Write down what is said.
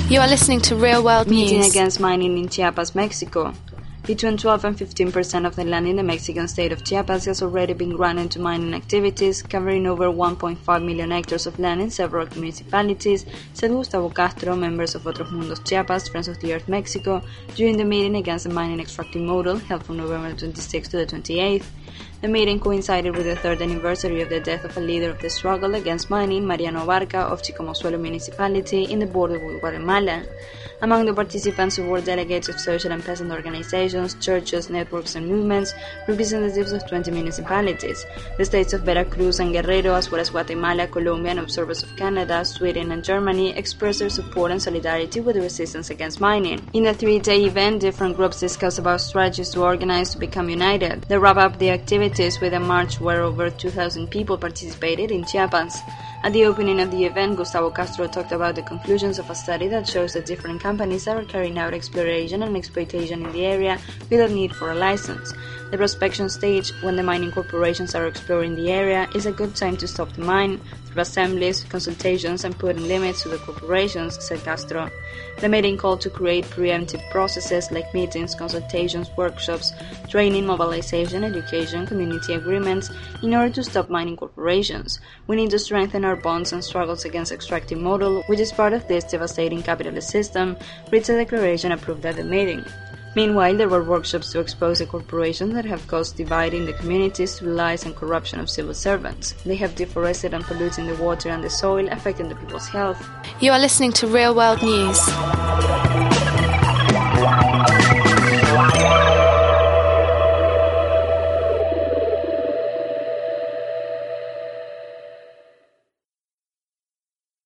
You are listening to Real World Meeting News. against mining in Chiapas, Mexico. Between 12 and 15% of the land in the Mexican state of Chiapas has already been granted to mining activities, covering over 1.5 million hectares of land in several municipalities, said Gustavo Castro, members of Otros Mundos Chiapas, Friends of the Earth Mexico, during the meeting against the mining extracting model held from November 26 to the 28th. The meeting coincided with the third anniversary of the death of a leader of the struggle against mining, Mariano Barca, of Chicomozuelo municipality in the border with Guatemala. Among the participants were delegates of social and peasant organizations, churches, networks and movements, representatives of 20 municipalities, the states of Veracruz and Guerrero, as well as Guatemala, Colombia, and observers of Canada, Sweden, and Germany expressed their support and solidarity with the resistance against mining. In the three-day event, different groups discussed about strategies to organize to become united. They wrap up the activities with a march where over 2,000 people participated in Chiapas. At the opening of the event, Gustavo Castro talked about the conclusions of a study that shows that different companies are carrying out exploration and exploitation in the area without need for a license. The prospection stage, when the mining corporations are exploring the area, is a good time to stop the mine through assemblies, consultations, and putting limits to the corporations, said Castro. The meeting called to create preemptive processes like meetings, consultations, workshops, training, mobilization, education, community agreements in order to stop mining corporations. We need to strengthen our bonds and struggles against extractive model, which is part of this devastating capitalist system, reads a declaration approved at the meeting. Meanwhile, there were workshops to expose the corporations that have caused divide in the communities through lies and corruption of civil servants. They have deforested and polluted the water and the soil, affecting the people's health. You are listening to Real World News.